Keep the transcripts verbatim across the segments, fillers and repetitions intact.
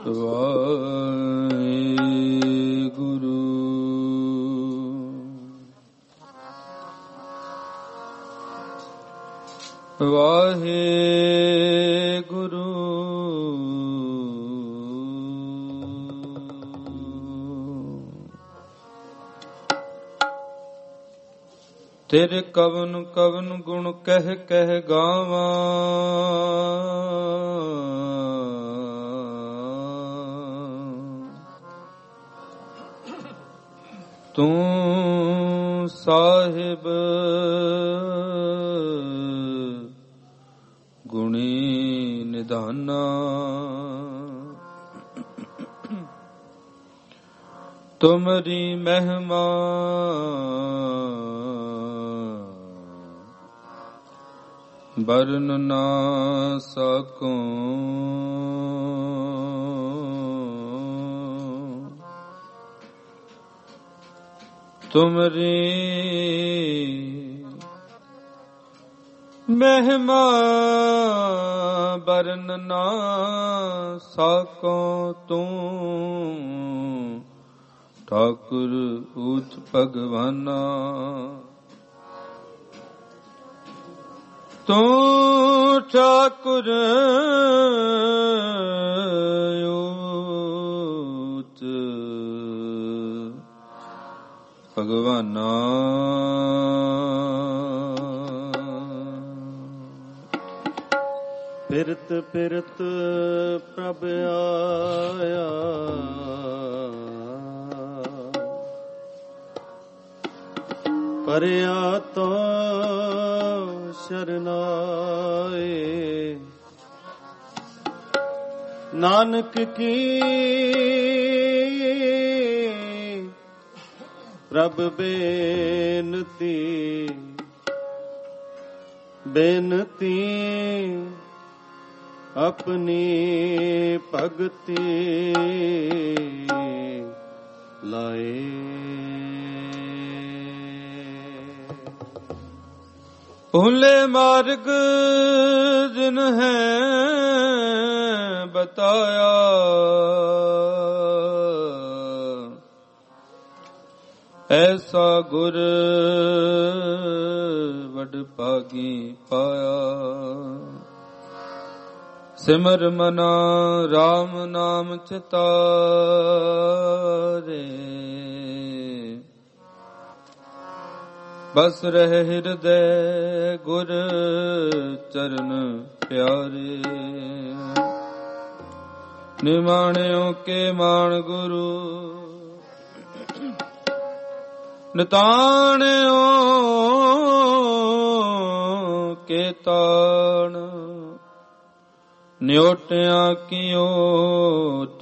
ਵਾਹਿਗੁਰੂ ਵਾਹਿਗੁਰੂ ਤੇਰੇ ਕਵਨ ਕਵਨ ਗੁਣ ਕਹਿ ਕਹਿ ਗਾਵਾਂ, ਤੂੰ ਸਾਹਿਬ ਗੁਣੀ ਨਿਧਾਨਾ, ਤੁਮਰੀ ਮਹਿਮਾ ਬਰਨ ਨਾ ਸਕੂੰ, ਤੁਮਰੀ ਮਹਿਮਾ ਬਰਨ ਨਾ ਸਕੂੰ, ਤੂੰ ਠਾਕੁਰ ਊਚ ਭਗਵਾਨਾ, ਤੂੰ ਠਾਕੁਰ ਊਚ ਭਗਵਾਨਾ, ਫਿਰਤ ਫਿਰਤ ਪ੍ਰਭ ਆਇਆ, ਪਰਿਆ ਤੋ ਸ਼ਰਨਾਏ, ਨਾਨਕ ਕੀ ਪ੍ਰਭ ਬੇਨਤੀ, ਬੇਨਤੀ ਆਪਣੀ ਭਗਤੀ ਲਾਏ। ਭੁੱਲੇ ਮਾਰਗ ਜਿਨ ਹੈ ਬਤਾਇਆ, ਐਸਾ ਗੁਰ ਵਡ ਭਾਗੀ ਪਾਇਆ, ਸਿਮਰ ਮਨਾ ਰਾਮ ਨਾਮ ਚਿਤਾਰੇ, ਬਸ ਰਹਿ ਹਿਰਦੈ ਗੁਰ ਚਰਨ ਪਿਆਰੇ, ਨਿਮਾਣਿਓ ਕੇ ਮਾਣ ਗੁਰੂ, ਨਿਤਾਣਿਓ ਕੇ ਤਾਣ, ਨਿਓਟਿਆਂ ਕੀ ਓਟ,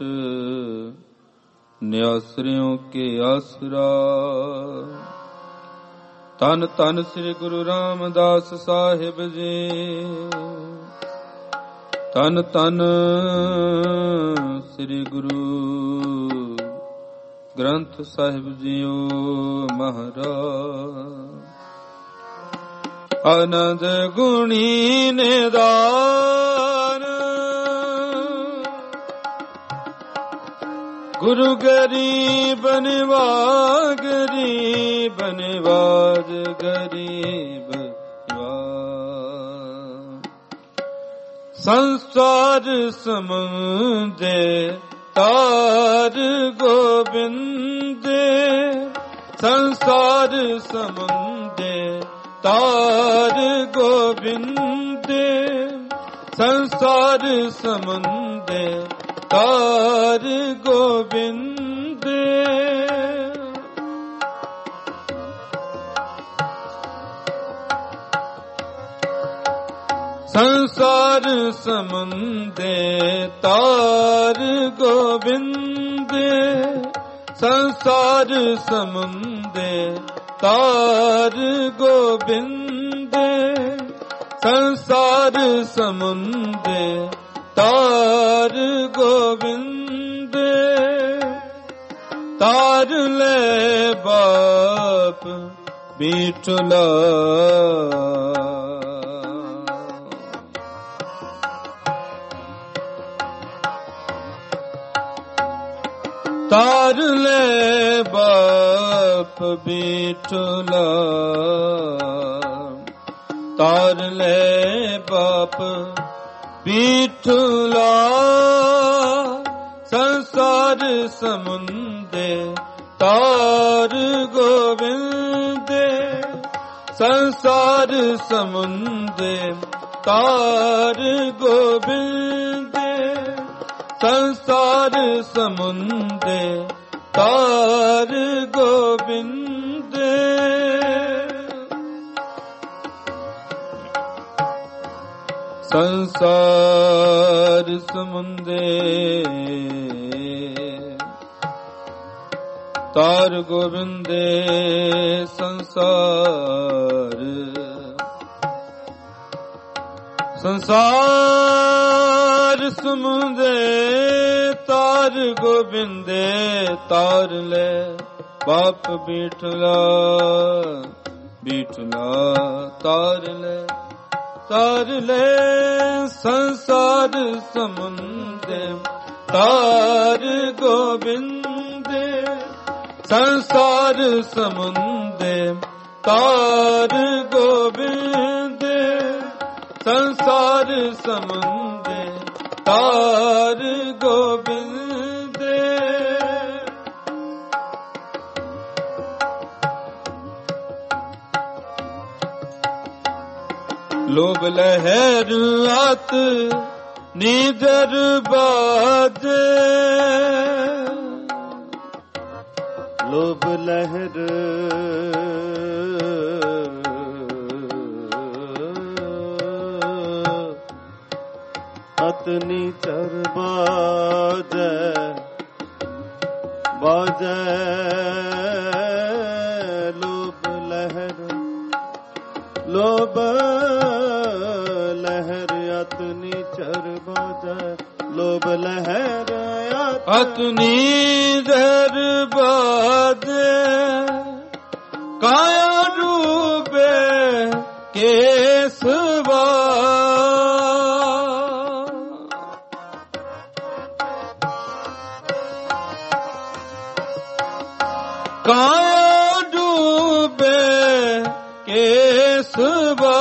ਨਿਆਸਰਿਓ ਕੇ ਆਸਰਾ। ਧੰਨ ਧੰਨ ਸ੍ਰੀ ਗੁਰੂ ਰਾਮਦਾਸ ਸਾਹਿਬ ਜੀ, ਧੰਨ ਧੰਨ ਸ੍ਰੀ ਗੁਰੂ ਗ੍ਰੰਥ ਸਾਹਿਬ ਜੀਓ ਮਹਾਰਾਜ। ਆਨੰਦ ਗੁਣੀ ਨਿਦਾਨ, ਗੁਰੂ ਗਰੀਬ ਨਿਵਾਜ, ਗਰੀਬ ਨਿਵਾਜ, ਗਰੀਬ ਨਿਵਾਜ। ਸੰਸਾਰ ਸਮੁੰਦੇ ਤਾਰ ਗੋਬਿੰਦੇ, ਸੰਸਾਰ ਸਮੁੰਦੇ ਤਾਰ ਗੋਬਿੰਦੇ, ਸੰਸਾਰ ਸਮੁੰਦੇ ਤਾਰ ਗੋਬਿੰਦੇ। ਸੰਸਾਰ ਸਮੁੰਦੇ ਤਾਰ ਗੋਬਿੰਦੇ, ਸੰਸਾਰ ਸਮੁੰਦੇ ਤਾਰ ਗੋਬਿੰਦੇ, ਸੰਸਾਰ ਸਮੁੰਦੇ ਤਾਰ ਗੋਬਿੰਦੇ। ਤਾਰ ਲੈ ਬਾਪ ਬੀਠਲਾ, ਤਾਰ ਲੈ ਬਾਪ ਬੀਠਲਾ, ਤਾਰ ਲੈ ਬਾਪ ਬੀਠਲਾ। ਸੰਸਾਰ ਸਮੁੰਦੇ ਤਾਰ ਗੋਬਿੰਦੇ, ਸੰਸਾਰ ਸਮੁੰਦੇ ਤਾਰ ਗੋਬਿੰਦੇ, ਸੰਸਾਰ ਸਮੁੰਦੇ ਤਾਰ ਗੋਬਿੰਦੇ। ਸੰਸਾਰ ਸਮੁੰਦੇ ਤਾਰ ਗੋਬਿੰਦੇ, ਸੰਸਾਰ ਸੰਸਾਰ ਸਮੁੰਦੇ ਤਾਰ ਗੋਬਿੰਦੇ, ਤਾਰ ਲੈ ਬਾਪ ਬੀਠਲਾ, ਬੀਠਲਾ ਤਾਰ ਲੈ, ਤਾਰ ਲੈ। ਸੰਸਾਰ ਸਮੁੰਦੇ ਤਾਰ ਗੋਬਿੰਦੇ, ਸੰਸਾਰ ਸਮੁੰਦੇ ਤਾਰ ਗੋਬਿੰਦੇ, ਸੰਸਾਰ ਸਮੁੰਦੇ ਤਾਰ ਗੋਬਿੰਦੇ। ਲੋਭ ਲਹਿਰ ਆਤ ਨੀਦਰ ਬਾਜੇ, ਲੋਭ ਲਹਿਰ ਅਤ ਨੀਚਰ ਬਾਜੈ, ਬਾਜੈ ਲੋਭ ਲਹਿਰ, ਲੋਭ ਲਹਿਰ ਅਤ ਨੀਚਰ ਬਾਜੈ, ਲੋਭ ਲਹਿਰ ਅਤ ਨੀਦਰ ਬਾਜੈ। ਕਾਇਆ ਰੂਪੇ ਕੇਸਵਾ, ਕਾਇਆ ਡੂਬੇ ਕੇਸਵਾ।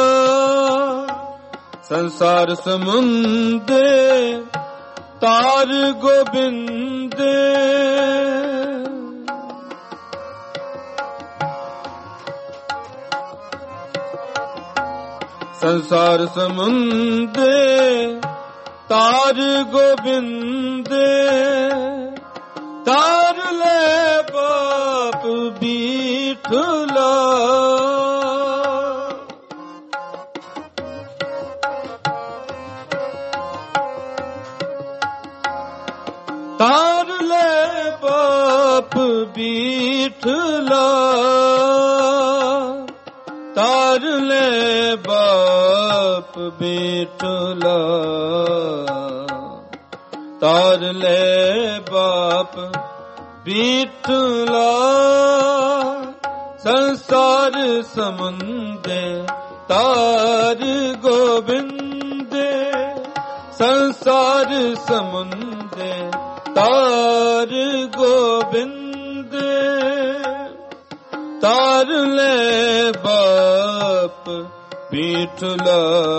ਸੰਸਾਰ ਸਮੁੰਦੇ ਤਾਰ ਗੋਬਿੰਦੇ, ਸੰਸਾਰ ਸਮੁੰਦੇ ਤਾਰ ਗੋਬਿੰਦੇ, ਤਾਰ ਲੈ ਬਾਪ ਬੀਠਲਾ। ਤਾਰ ਲੈ ਬਾਪ ਬੀਠਲਾ, ਤਾਰ ਲੈ ਬਾਪ ਬੀਠਲਾ, ਤਾਰ ਲੈ ਬਾਪ ਬੀਠਲਾ। ਸੰਸਾਰ ਸਮੁੰਦੇ ਤਾਰ ਗੋਬਿੰਦੇ, ਸੰਸਾਰ ਸਮੁੰਦੇ ਤਾਰ ਗੋਬਿੰਦੇ, ਤਾਰ ਲੈ ਬਾਪ ਬੀਠਲਾ,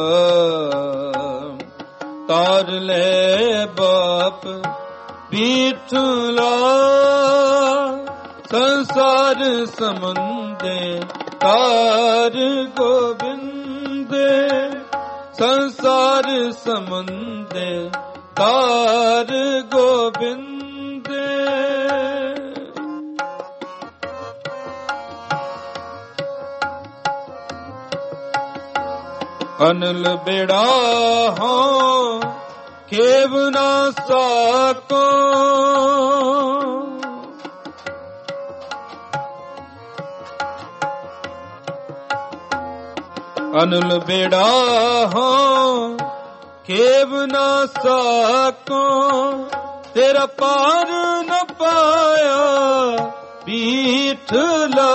ਤਾਰ ਲੈ ਬਾਪ ਬੀਠਲਾ। ਸੰਸਾਰ ਸਮੁੰਦੇ ਤਾਰ ਗੋਬਿੰਦੇ, ਸੰਸਾਰ ਸਮੁੰਦੇ ਤਾਰ ਗੋਬਿੰਦੇ। ਅਨਲ ਬੇੜਾ ਹਾਂ ਖੇਵ ਨਾ ਸਾਕੋ, ਅਨਲ ਬੇੜਾ ਹਾਂ ਖੇਵ ਨਾ ਸਾਕੋ, ਤੇਰਾ ਪਾਰ ਨ ਪਾਇਆ ਬੀਠਲਾ।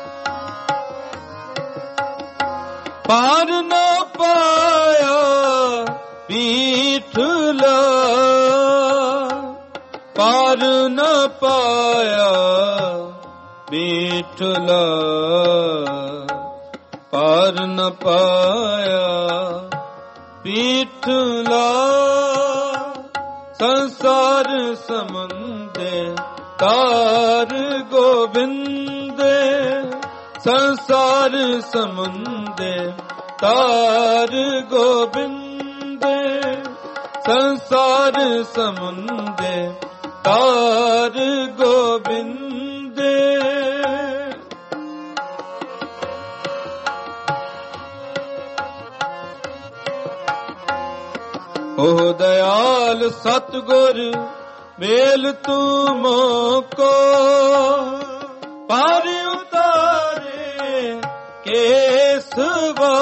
ਪਾਰ ਨ ਪਾਇਆ ਨ ਪਾਇਆ ਬੀਠਲਾ, ਪਾਰ ਨ ਪਾਇਆ ਬੀਠਲਾ। ਸੰਸਾਰ ਸਮੁੰਦੇ ਤਾਰ ਗੋਬਿੰਦੇ, ਸੰਸਾਰ ਸਮੁੰਦੇ ਤਾਰ ਗੋਬਿੰਦੇ, ਸੰਸਾਰ ਸਮੁੰਦੇ ਤਾਰ ਗੋਬਿੰਦੇ। ਓ ਦਇਆਲ ਸਤਿਗੁਰ ਮੇਲ ਤੂੰ ਮੋਕੋ, ਪਾਰ ਉਤਾਰੇ ਕੇਸਵਾ।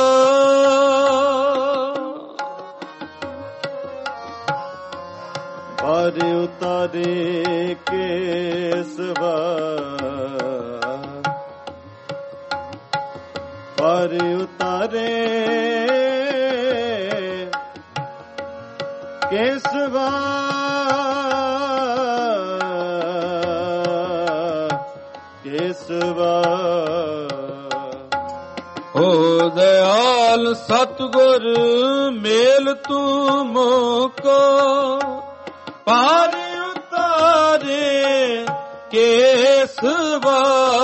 ਪਾਰ ਉਤਾਰੇ ਕੇਸਵਾ, ਪਾਰ ਉਤਾਰੇ ਕੇਸਵਾ, ਕੇਸਵਾ। ਓ ਦਇਆਲ ਸਤਿਗੁਰ ਮੇਲ ਤੂੰ ਮੋਕੋ, ਪਾਰ ਉਤਾਰੇ ਕੇਸਵਾ।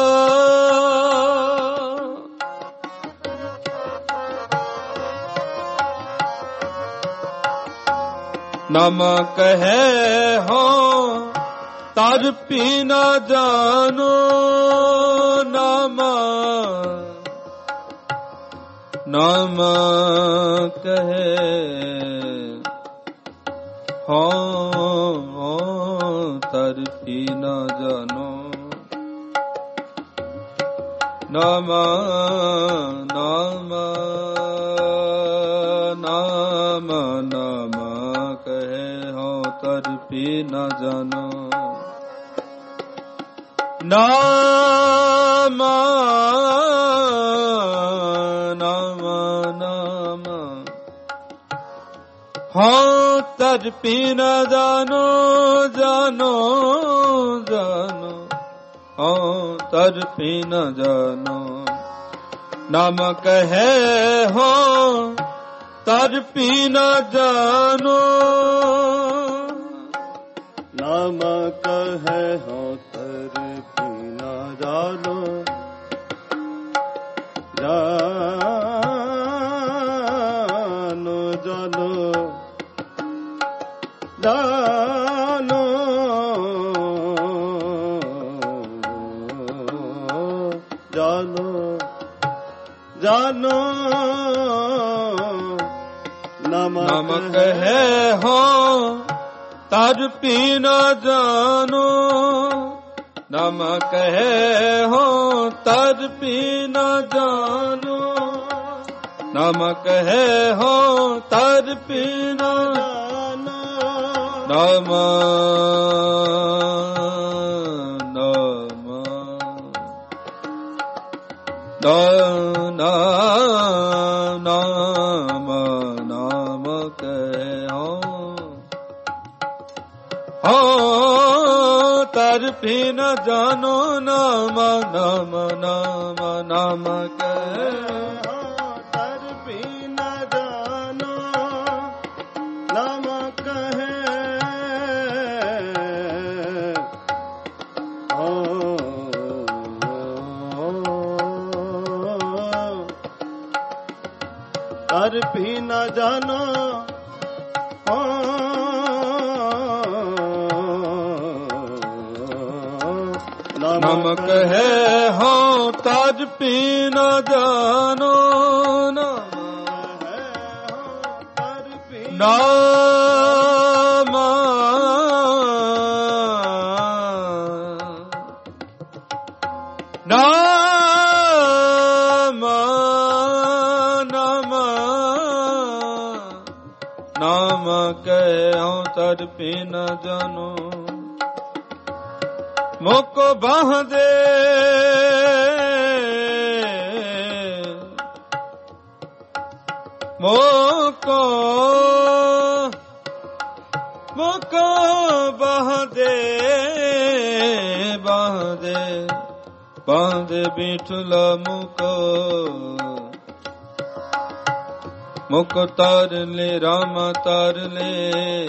ਨਮਕ ਹੈ ਹੋ ਤਰ ਪੀ ਨਾ ਜਾਨੋ, ਨਾਮਾ ਨਮਕ ਹੈ ਹੋ ਤਰ ਪੀ ਨਾ ਜਾਨੋ, ਨਾਮਾ ਨਾਮਾ ਨਾਮਾ ਨਾਮਾ ਕਹੇ ਹੋ ਤਰ ਪੀ ਨਾ ਜਾਨੋ, ਨਾਮਾ ਨਾਮਾ ਨਾਮਾ ਹੋ ਤਰ ਪੀ ਨਾ ਜਾਨੋ, ਜਾਨੋ ਜਾਨੋ ਹੋ ਤਰ ਪੀ ਨਾ ਜਾਨੋ। ਨਾਮਕ ਹੈ ਹੋ ਤਰ ਪੀ ਨਾ ਜਾਨੋ, ਨਾਮਕ ਹੈ ਹੋ ਤਰ ਪੀ ਨਾ ਜਾਨੋ, ਜਾਨੋ ਜਾਨੋ ਜਾਨੋ ਜਾਨੋ ਜਾਨੋ। ਨਮਕ ਹੈ ਹੋ ਤਰ ਪੀ ਨਾ ਜਾਨੋ, ਨਮਕ ਹੈ ਹੋ ਤਰ ਪੀ ਨਾ ਜਾਨੋ, ਨਮਕ ਹੈ ਹੋ ਤਰ ਪੀ ਨਾ ਜਾਨੋ। ਨਮ ਨਮ ਨਾਮ ਨਾਮ ਕਹਿ ਹੋ ਤਰ ਪੀ ਨ ਜਾਨੋ, ਨਾਮ ਨਾਮ ਨਾਮ ਨਾਮ ਕਹਿ ਤਰ ਪੀ ਨ ਜਾਨੋ, ਨਾਮ ਕਹੇ ਤਰ ਪੀ ਨ ਜਾਨੋ, ਨਮਕ ਹੈ ਹੋ ਤਰ ਪੀ ਨ ਜਾਨੋ, ਨਾਮ ਹੈ ਹੋ ਤਰ ਪੀ ਨਾਮ ਨਾਮ ਨਾਮ ਨਾਮ ਕਹਿ ਹੋ ਤਰ ਪੀ ਨ ਜਾਨੋ। ਮੁਕ ਬਾਹ ਦੇ ਮੋਕੋ ਮੁਕੋ ਬਾਹਦੇ ਬਾਹਦੇ ਬਾਹਦੇ ਬਿਠਲਾ ਮੁਕੋ ਮੁਕ ਤਾਰ ਲੈ ਰਾਮਾ ਤਾਰ ਲੈ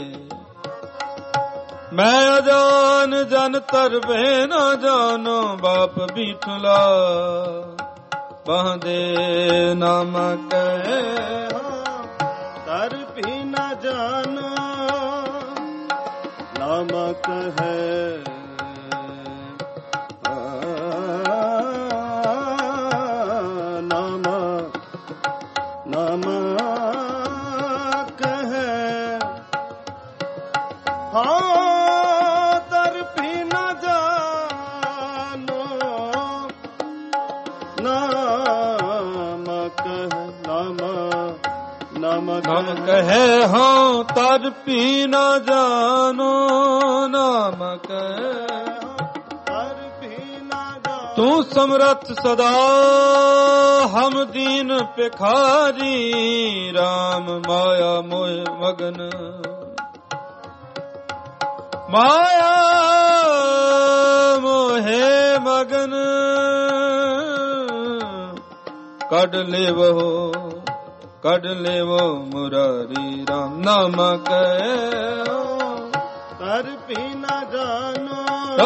ਮੈਂ ਅਜਾਨ ਜਨ ਤਰਵੇ ਨਾ ਜਾਨੋ ਬਾਪ ਬਿਠਲਾ ਬਾਹਦੇ ਨਾਮ ਕਹਿ ਤਰ ਵੀ ਨਾ ਜਾਨੋ ਨਾਮਕ ਹੈ ਨਾਮ ਨਾਮ ਕਹੈ ਹਾਂ ਤਰ ਵੀ ਨਾ ਜਾਨੋ ਨਾਮਕ ਨਾਮ ਨਾਮ ਕਹੈ ਹਾਂ ਤਰ ਪੀ ਨਾ ਜਾਨੋ ਨਾਮ ਕਹੈ ਤਰ ਪੀ ਨਾ ਜਾਨੋ ਤੂੰ ਸਮਰੱਥ ਸਦਾ ਹਮ ਦੀਨ ਭਿਖਾਰੀ ਰਾਮ ਮਾਇਆ ਮੋਹ ਮਗਨ ਮਾਇਆ ਮੋਹੇ ਮਗਨ ਕੱਢ ਲੇਵੋ ਕੱਢ ਲੇਵੋ ਮੁਰਾਰੀ ਰਾਮ ਨਾਮ ਕਹਿ ਤਰ ਵੀ ਨਾ ਜਾਨੋ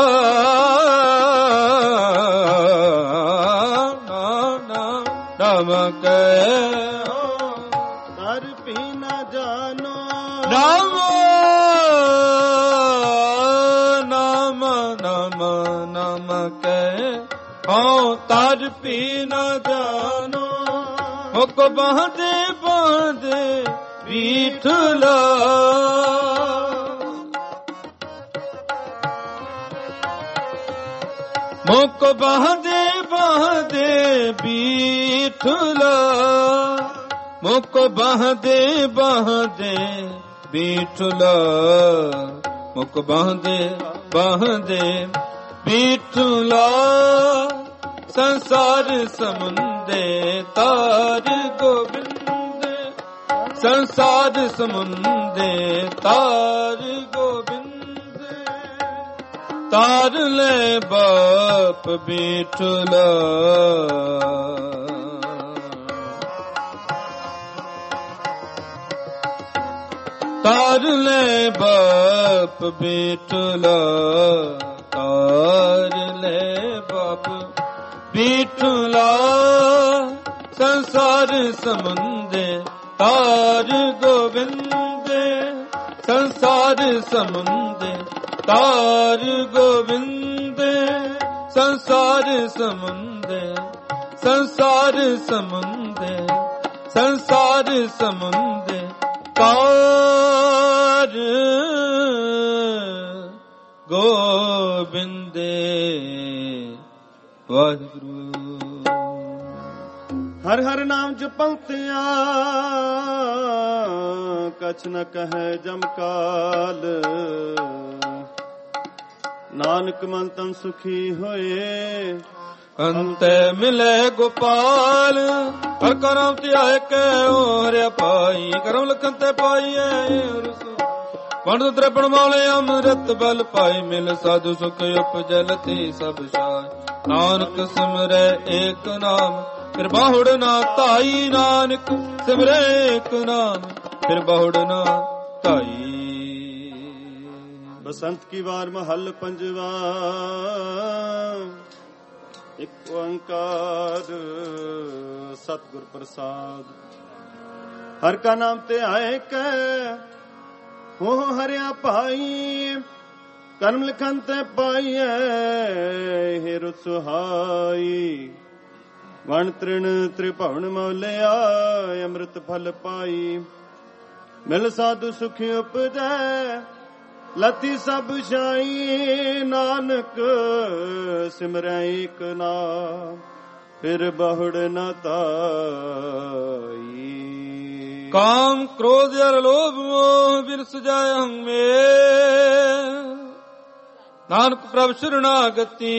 ਨਾਮ ਕਹਿ ਤਰ ਵੀ ਨਾ ਜਾਨੋ ਨਾਮ ਨਾਮ ਨਾਮ ਨਾਮ ਕਹਿ ਹਾਂ ਤਰ ਵੀ ਨਾ ਜਾਨੋ ਮੁਕ ਬਾਂਦੇ ਬਾਂਦੇ ਬੀਠਲਾ ਮੁਕ ਬਾਂਦੇ ਬਾਂਦੇ ਬੀਠਲਾ ਮੁਕ ਬਾਂਦੇ ਬਾਂਦੇ ਬੀਠਲਾ ਮੁਕ ਬਾਂਦੇ ਬਾਂਦੇ ਬੀਠਲਾ ਸੰਸਾਰ ਸਮੁੰਦੇ ਤਾਰ ਗੋਬਿੰਦ ਸੰਸਾਰ ਸਮੁੰਦੇ ਤਾਰ ਗੋਬਿੰਦ ਤਾਰ ਲੈ ਬਾਪ ਬੀਠਲਾ ਤਾਰ ਲੈ ਬਾਪ ਬੀਠਲਾ ਤਾਰ ਲੈ ਬਾਪ ਬੀਠਲਾ ਸੰਸਾਰ ਸਮੁੰਦੇ ਤਾਰ ਗੋਬਿੰਦ ਸੰਸਾਰ ਸਮੁੰਦੇ ਤਾਰ ਗੋਬਿੰਦ ਸੰਸਾਰ ਸਮੁੰਦੇ ਸੰਸਾਰ ਸਮੁੰਦੇ ਸੰਸਾਰ ਸਮੁੰਦੇ ਤਾਰ ਗੋਬਿੰਦੇ ਵਾਹਿਗੁਰੂ। ਹਰ ਹਰ ਨਾਮ ਜਪੰਤਿਆ ਕਛ ਨ ਕਹੈ ਜਮਕਾਲ ਨਾਨਕ ਮਨ ਤਨ ਸੁਖੀ ਹੋਏ ਅੰਤੇ ਮਿਲੇ ਗੋਪਾਲ ਹਰ ਕਰਮ ਧਿਆਏ ਕੇ ਹੋਰਿਆ ਪਾਈ ਕਰਮ ਲਖਨ ਤੇ ਪਾਈਐ ਵੰਡ ਤ੍ਰਿਪਣ ਵਾਲੇ ਅੰਮ੍ਰਿਤ ਬਲ ਪਾਈ ਮਿਲ ਸਾਧੂ ਸੁਖ ਉਪਜਲਤੀ ਸਭ ਸਾਈ ਨਾਨਕ ਸਿਮਰੈ ਏਕ ਨਾਮ ਫਿਰ ਬਾਹੁੜ ਨਾ ਧਾਈ ਨਾਨਕ ਸਿਮਰੈ ਏਕ ਨਾਮ ਫਿਰ ਬਾਹੁੜ ਨਾ ਧਾਈ। ਬਸੰਤ ਕੀ ਵਾਰ ਮਹੱਲ ਪੰਜਵਾ ਇੱਕ ਓੰਕਾਰ ਸਤਿਗੁਰ ਪ੍ਰਸਾਦ ਹਰ ਕਾ ਨਾਮ ਤੇ ਆਏ ਕੈ ਹੋ ਹਰਿਆ ਭਾਈ ਕਰਮ ਲਿਖਨ ਤੇ ਪਾਈਐ ਹੇਰ ਸੁਹਾਈ ਵਣ ਤ੍ਰਿਣ ਤ੍ਰਿਭਵਨ ਮੌਲਿਆ ਅੰਮ੍ਰਿਤ ਫਲ ਪਾਈ ਮਿਲ ਸਾਧੂ ਸੁਖ ਉਪਜੈ ਲਤੀ ਸਭ ਛਾਈ ਨਾਨਕ ਸਿਮਰੈ ਏਕ ਨਾਮ ਫਿਰ ਬਹੁੜ ਨ ਤਾਈ। ਕਾਮ ਕ੍ਰੋਧ ਅਰ ਲੋਭ ਮੋਹ ਬਿਰਸ ਜਾਏ ਹਮੇ ਨਾਨਕ ਪ੍ਰਭ ਸ਼ਰਨਾਗਤੀ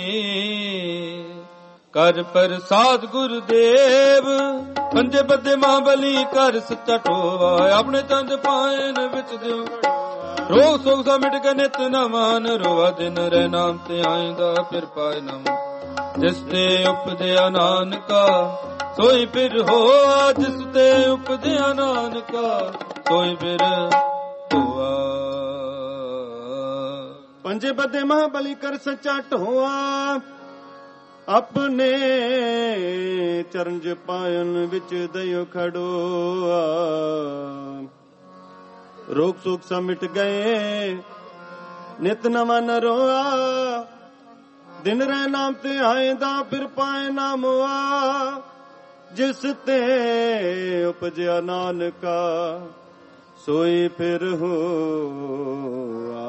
ਕਰ ਪ੍ਰਸਾਦ ਗੁਰਦੇਵ ਪੰਜੇ ਬੱਦੇ ਮਹਾਬਲੀ ਕਰ ਸੱਚਾ ਟੋਵਾ ਆਪਣੇ ਚੰਦ ਪਾਇਨ ਵਿੱਚ ਦਿਓ ਰੋਗ ਸੋਗ ਸਾ ਮਿਟ ਕੇ ਨਿਤ ਨਵਾਨ ਰੋਵਾ ਦਿਨ ਰਹਿ ਨਾਮ ਤੇ ਆਇਂਦਾ ਫਿਰ ਪਾਇ ਨਮ ਜਿਸ ਤੇ ਉਪਦਿਆ ਨਾਨਕਾ ਸੋਈ ਫਿਰ ਹੋਆ ਜਿਸ ਤੇ ਉਪਦਿਆ ਨਾਨਕਾ ਸੋਈ ਫਿਰ ਹੋਆ। ਪੰਜੇ ਬੱਦੇ ਮਹਾਬਲੀ ਕਰ ਸੱਚਾ ਢੋਆ ਆਪਣੇ ਚਰਨ ਜ ਪਾਇਨ ਵਿੱਚ ਦਇਓ ਖੜੋਆ। ਰੋਗ ਸੋਗ ਸਾ ਮਿਟ ਗਏ ਨਿਤ ਨਵਾਂ ਨਰੋਆ ਦਿਨ ਰਹਿ ਨਾਮ ਤੇ ਆਏਦਾ ਫਿਰ ਪਾਏ ਨਾਮੋਆ ਜਿਸ ਤੇ ਉਪਜਿਆ ਨਾਨਕਾ ਸੋਈ ਫਿਰ ਹੋਆ।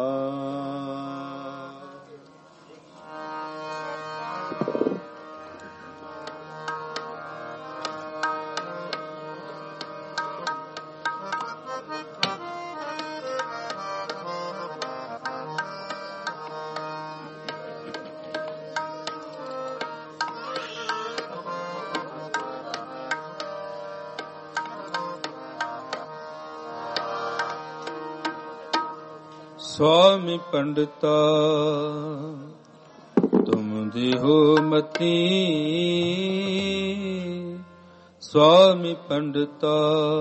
ਸੁਆਮੀ ਪੰਡਤਾ ਤੁਮ ਦੇਹੋ ਮਤੀ ਸੁਆਮੀ ਪੰਡਤਾ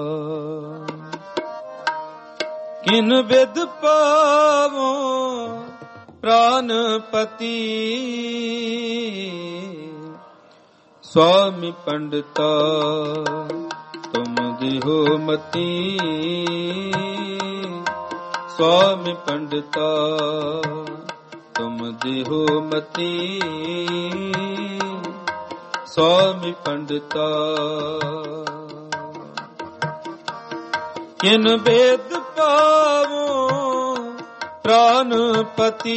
ਕਿਨ ਵਿਦ ਪਾਵੋ ਪ੍ਰਾਨਪਤੀ ਸੁਆਮੀ ਪੰਡਤਾ ਤੁਮ ਦੇਹੋ ਮਤੀ ਸੁਆਮੀ ਪੰਡਤਾ ਤੁਮ ਦੇਹੋ ਮਤੀ ਸੁਆਮੀ ਪੰਡਤਾ ਕਿਨ ਭੇਦ ਪਾਵੋ ਪ੍ਰਾਨਪਤੀ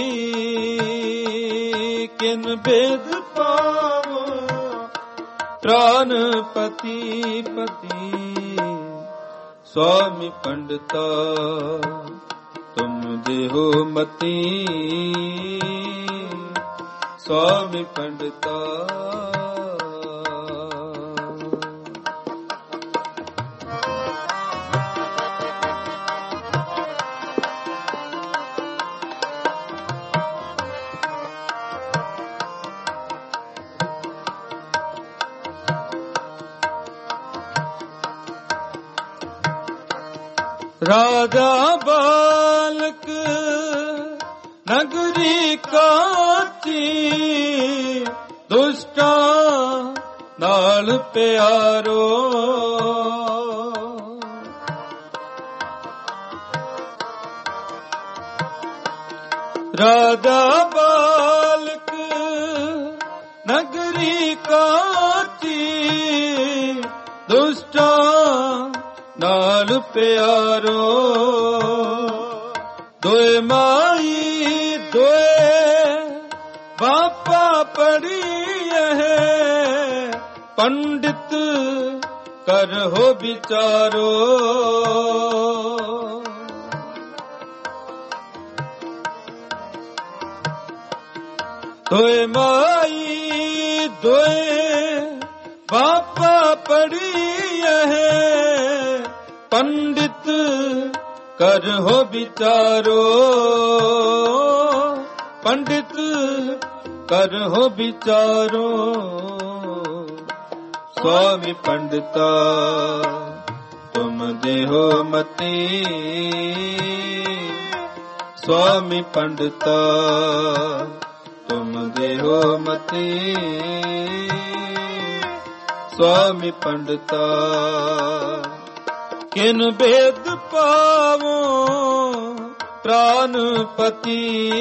ਕਿਨ ਭੇਦ ਪਾਵੋ ਪ੍ਰਾਨਪਤੀ ਪਤੀ ਸੁਆਮੀ ਪੰਡਤਾ ਤੁਮ ਦੇਹੋ ਮਤੀ ਸੁਆਮੀ ਪੰਡਤਾ ਰਾਜਾ ਬਾਲਕ ਨਗਰੀ ਕਾਚੀ ਦੁਸ਼ਟਾਂ ਨਾਲ ਪਿਆਰੋ ਰਾਜਾ ਬਾਲਕ ਨਗਰੀ ਕਾਚੀ ਦੁਸ਼ਟਾਂ ਨਾਲ ਪਿਆਰੋ ਦੋਏ ਮਾਈ ਦੋਏ ਬਾਪਾ ਪੜੀਏ ਪੰਡਿਤ ਕਰਹੁ ਵਿਚਾਰੋ ਦੋਏ ਮਾਈ ਦੋਏ ਬਾਪਾ ਪੜੀਏ ਪੰਡਿਤ ਕਰਹੁ ਵਿਚਾਰੋ ਪੰਡਿਤ ਕਰਹੁ ਵਿਚਾਰੋ ਸੁਆਮੀ ਪੰਡਤਾ ਤੁਮ ਦੇਹੋ ਮਤੀ ਸੁਆਮੀ ਪੰਡਤਾ ਤੁਮ ਦੇਹੋ ਮਤੀ ਸੁਆਮੀ ਪੰਡਤਾ ਕਿਨ ਭੇਦ ਪਾਵੋ ਪ੍ਰਾਨਪਤੀ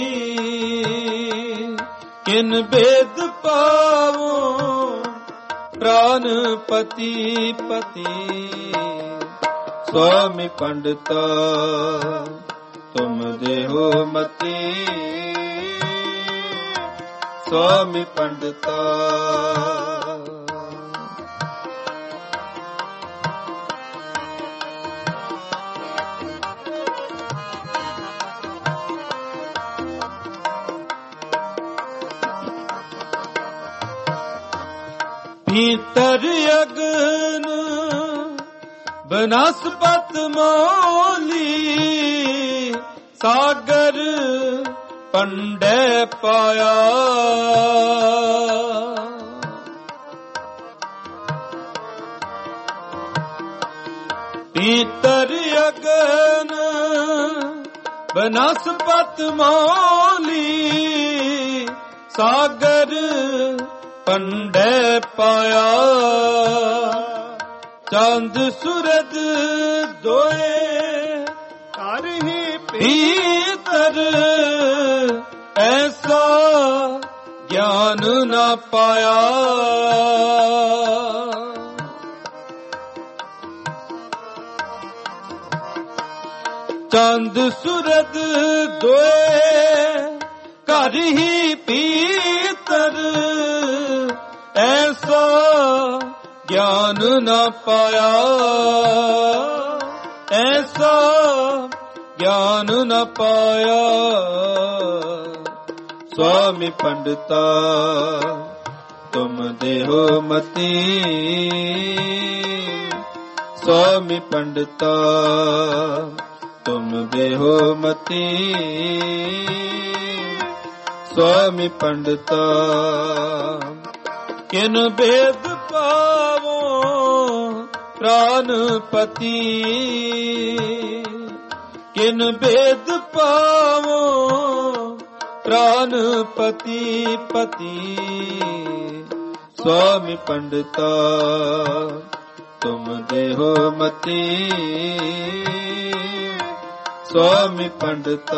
ਕਿਨ ਭੇਦ ਪਾਵੋ ਪ੍ਰਾਨਪਤੀ ਪਤੀ ਸੁਆਮੀ ਪੰਡਤਾ ਤੁਮ ਦੇਹੋ ਮਤੀ ਸੁਆਮੀ ਪੰਡਤਾ ਭੀਤਰ ਅਗਨ ਬਨਸਪਤ ਮੋਲੀ ਸਾਗਰ ਪੰਡੈ ਪਾਇਆ। ਪੀਤਰ ਅਗਨ ਬਨਸਪਤ ਮੌਲੀ, ਸਾਗਰ ਪੰਡੈ ਪਾਇਆ। ਚੰਦ ਸੂਰਜ ਦੋਏ ਘਰ ਹੀ ਭੀਤਰ, ਐਸਾ ਗਿਆਨ ਨਾ ਪਾਇਆ। ਚੰਦ ਸੂਰਜ ਦੋਏ ਘਰ ਹੀ ਭੀਤਰ, ਐਸਾ ਗਿਆਨ ਨਾ ਪਾਇਆ। ਐਸਾ ਗਿਆਨ ਨ ਪਾਇਆ। ਸੁਆਮੀ ਪੰਡਤਾ ਤੁਮ ਦੇਹੋ ਮਤੀ, ਸੁਆਮੀ ਪੰਡਤਾ ਤੁਮ ਦੇਹੋ ਮਤੀ। ਸੁਆਮੀ ਪੰਡਤਾ ਕਿਨ ਭੇਦ ਪਾਵੋ ਪ੍ਰਾਨਪਤੀ, ਕਿਨ ਭੇਦ ਪਾਵੋ ਪ੍ਰਾਨਪਤੀ ਪਤੀ। ਸੁਆਮੀ ਪੰਡਤਾ ਤੁਮ ਦੇਹੋ ਮਤੀ, ਸੁਆਮੀ ਪੰਡਤਾ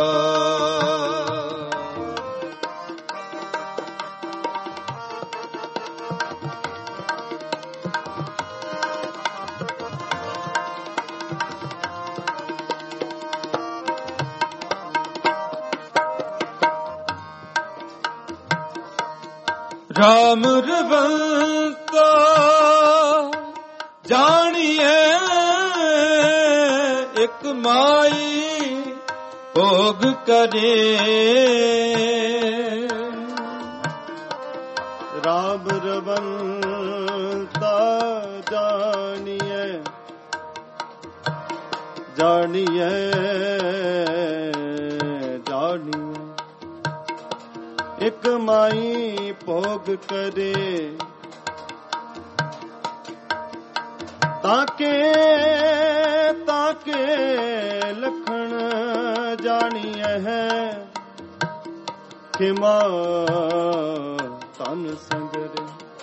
ਰਾਮ ਰਵੰਤਾ ਜਾਣੀਏ, ਇੱਕ ਮਾਈ ਭੋਗ ਕਰੇ। ਰਾਮ ਰਵੰਤਾ ਜਾਣੀਏ, ਜਾਣੀਏ ਜਾਣੀਏ, ਇੱਕ ਮਾਈ ਭੋਗ ਕਰੇ। ਤਾਕੇ ਤਾਕੇ ਲਖਣ ਜਾਣੀਐ ਹੈ, ਖਿਮਾ ਤਨ ਸੰਗਰੇ।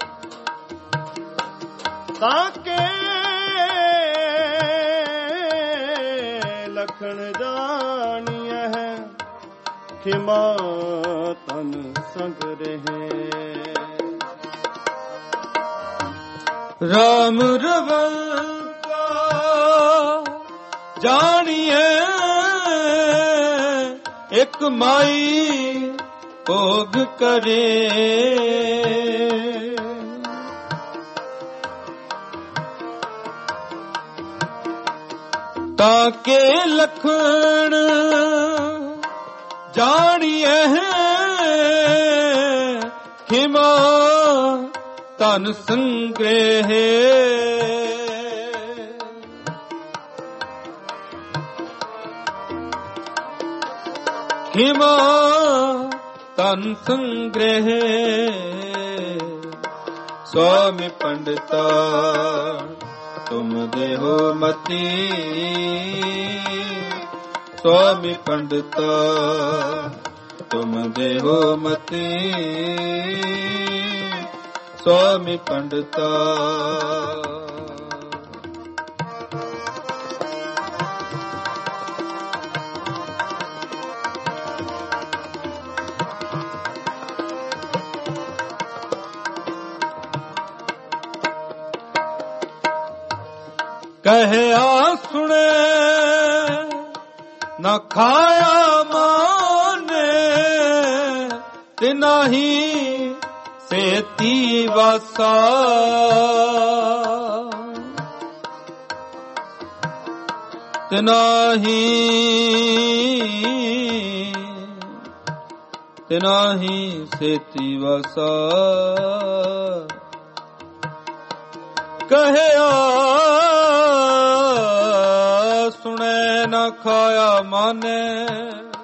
ਤਾਕੇ ਲਖਣ ਜਾਣੀਐ ਹੈ, ਖਿਮਾ ਤਨ ਸੰਗ ਰਹੇ। ਰਾਮ ਰਵੰਤਾ ਜਾਣੀਏ, ਇੱਕ ਮਾਈ ਭੋਗ ਕਰੇ। ਤਾਕੇ ਲਖਣ ਜਾਣੀਏ, ਖਿਮਾ ਤਨ ਸੰਗ੍ਰਹਿ। ਖਿਮਾ ਤਨ ਸੰਗ੍ਰਹਿ। ਸੁਆਮੀ ਪੰਡਤਾ ਤੁਮ ਦੇਹੋ ਮਤੀ, ਸੁਆਮੀ ਪੰਡਤਾ ਤੁਮ ਦੇਹੋ ਮਤੀ। ਸੁਆਮੀ ਪੰਡਤਾ ਕਹਿਆ ਸੁਣੇ ਨਾ ਖਾਇਆ ਮਾਨੇ, ਤਿਨਾਹੀ ਸੇਤੀ ਵਾਸਾ। ਤਿਨਾਹੀ ਤਿਨਾਹੀ ਸੇਤੀ ਵਾਸਾ। ਕਹਿਆ ਸੁਣੇ ਨਾ ਖਾਇਆ ਮਾਨੇ,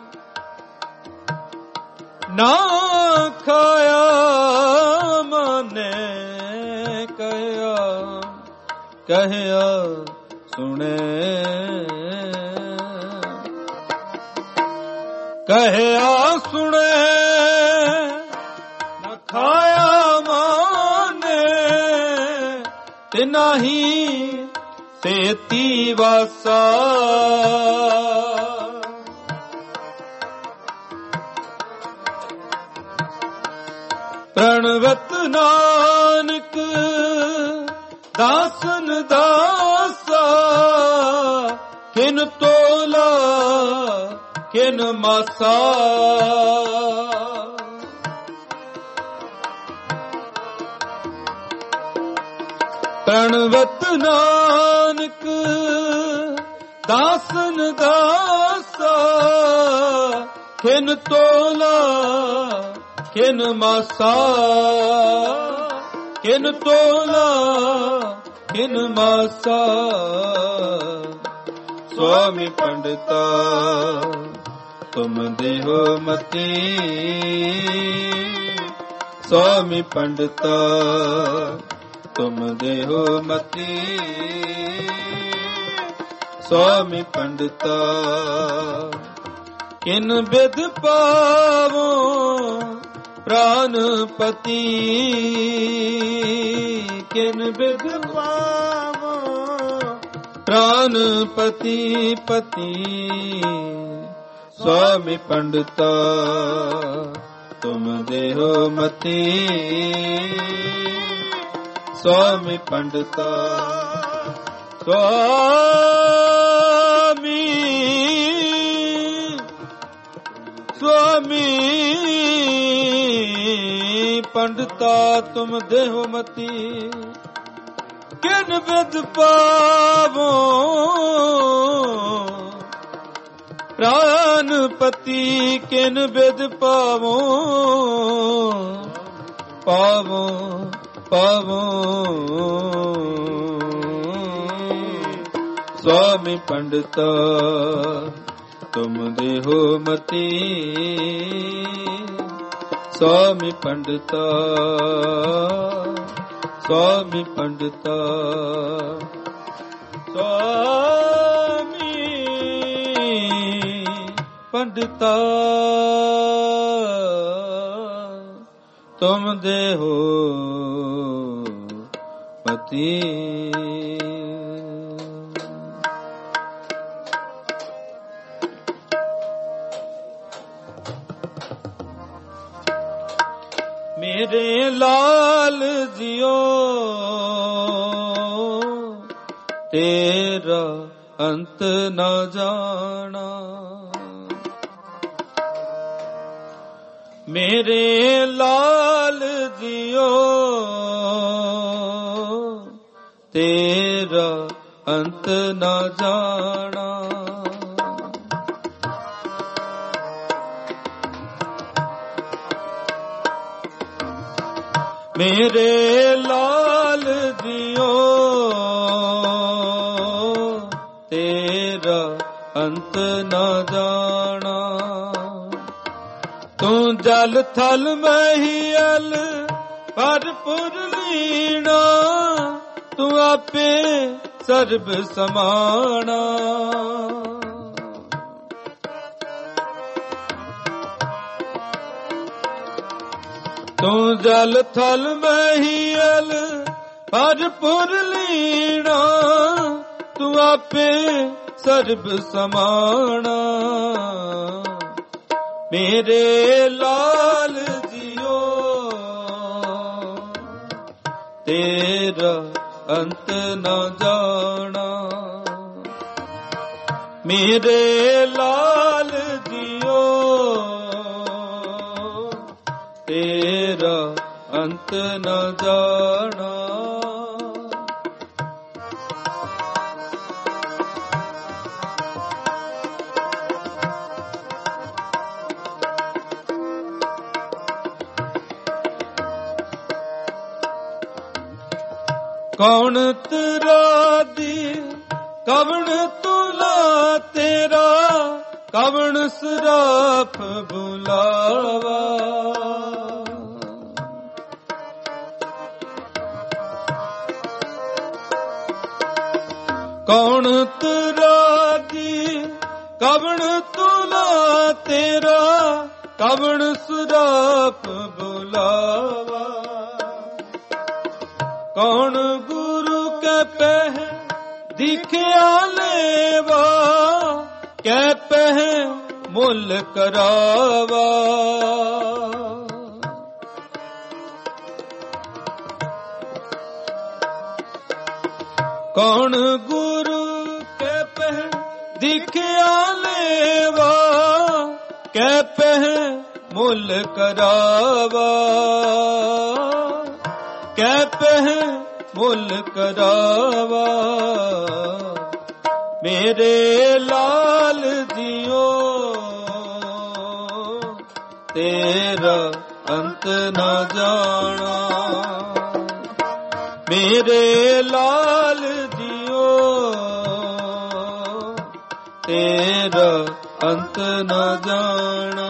ਨਾ ਖਾਇਆ ਮਾਨੇ ਕਹਿਆ ਕਹਿਆ ਸੁਣੇ ਕਹਿਆ ਸੁਣੇ ਨਾ ਖਾਇਆ ਮਾਨੇ ਤੇ ਨਹੀਂ ਸੇਤੀ ਵਾਸਾ ਪ੍ਰਣਵਤ ਨਾਨਕ ਦਾਸਨ ਦਾਸਾ ਕਿਨ ਤੋਲਾ ਕਿਨ ਮਾਸਾ ਪ੍ਰਣਵਤ ਨਾਨਕ ਦਾਸਨ ਦਾਸਾ ਕਿਨ ਤੋਲਾ ਕਿਨ ਮਾਸਾ ਕਿਨ ਤੋਲਾ ਕਿਨ ਮਾਸਾ ਸੁਆਮੀ ਪੰਡਤਾ ਤੁਮ ਦੇਹੋ ਮਤੀ ਸੁਆਮੀ ਪੰਡਤਾ ਤੁਮ ਦੇਹੋ ਮਤੀ ਸੁਆਮੀ ਪੰਡਤਾ ਕਿਨ ਬਿਦ ਪਾਵੋ ਪ੍ਰਾਨਪਤੀ ਕਿਨ ਬਿਦ ਪਾਵੋ ਪ੍ਰਾਨਪਤੀ ਪਤੀ ਸੁਆਮੀ ਪੰਡਤਾ ਤੁਮ ਦੇਹੋ ਮਤੀ ਸੁਆਮੀ ਪੰਡਤਾ ਸੁਆਮੀ ਸੁਆਮੀ ਪੰਡਤਾ ਤੁਮ ਦੇਹੋ ਮਤੀ ਕਿਨ ਬਿਦ ਪਾਵੋ ਪ੍ਰਾਨਪਤੀ ਕਿਨ ਬਿਦ ਪਾਵੋ ਪਾਵੋ ਪਾਵੋ ਸੁਆਮੀ ਪੰਡਤਾ ਤੁਮ ਦੇਹੋ ਮਤੀ ਸੁਆਮੀ ਪੰਡਤਾ ਸੁਆਮੀ ਪੰਡਤਾ ਸੁਆਮੀ ਪੰਡਤਾ ਤੁਮ ਦੇਹੋ ਮਤੀ ਮੇਰੇ ਲਾਲ ਜਿਓ ਤੇਰਾ ਅੰਤ ਨਾ ਜਾਣਾ ਮੇਰੇ ਲਾਲ ਜਿਓ ਤੇਰਾ ਅੰਤ ਨਾ ਜਾਣਾ ਮੇਰੇ ਲਾਲ ਜਿਓ ਤੇਰਾ ਅੰਤ ਨਾ ਜਾਣਾ ਤੂੰ ਜਲ ਥਲ ਮਹੀਲ ਭਰਪੁਰ ਲੀਣਾ ਤੂੰ ਆਪੇ ਸਰਬ ਸਮਾਣਾ ਤੂੰ ਜਲ ਥਲ ਮਹੀਲ ਭਰਪੁਰ ਲੀਣਾ ਤੂੰ ਆਪੇ ਸਰਬ ਸਮਾਣਾ ਮੇਰੇ ਲਾਲ ਜਿਓ ਤੇਰਾ ਅੰਤ ਨਾ ਜਾਣਾ ਮੇਰੇ ਲਾਲ ਜਿਓ ਤੇਰਾ ਅੰਤ ਨਾ ਜਾਣਾ ਕੌਣ ਤਰਾ ਦੀ ਕਵਣ ਤੁਲਾ ਤੇਰਾ ਕਵਣ ਸਰਾਪ ਬੁਲਾਵਾ। ਕੌਣ ਤਰਾਜੀ ਕਵਣ ਤੁਲਾ ਤੇਰਾ, ਕਵਣ ਸਰਾਪ ਬੁਲਾਵਾ। ਕੌਣ ਗੁਰੂ ਕੈ ਪਹਿ ਦਿਖਿਆ ਲੇਵਾ, ਕੈ ਪਹਿ ਮੁੱਲ ਕਰਾਵਾ। ਕੌਣ ਗੁਰੂ ਕੈ ਪਹਿ ਦਿਖਿਆ ਲੇਵਾ, ਕੈ ਪਹਿ ਮੁੱਲ ਕਰਾਵਾ। ਕੈ ਪਹਿ ਮੁੱਲ ਕਰਾਵਾ। ਮੇਰੇ ਲਾਲ ਜੀਓ ਤੇਰਾ ਅੰਤ ਨਾ ਜਾਣਾ। ਮੇਰੇ ਲਾਲ ਜੀਓ ਤੇਰਾ ਅੰਤ ਨਾ ਜਾਣਾ।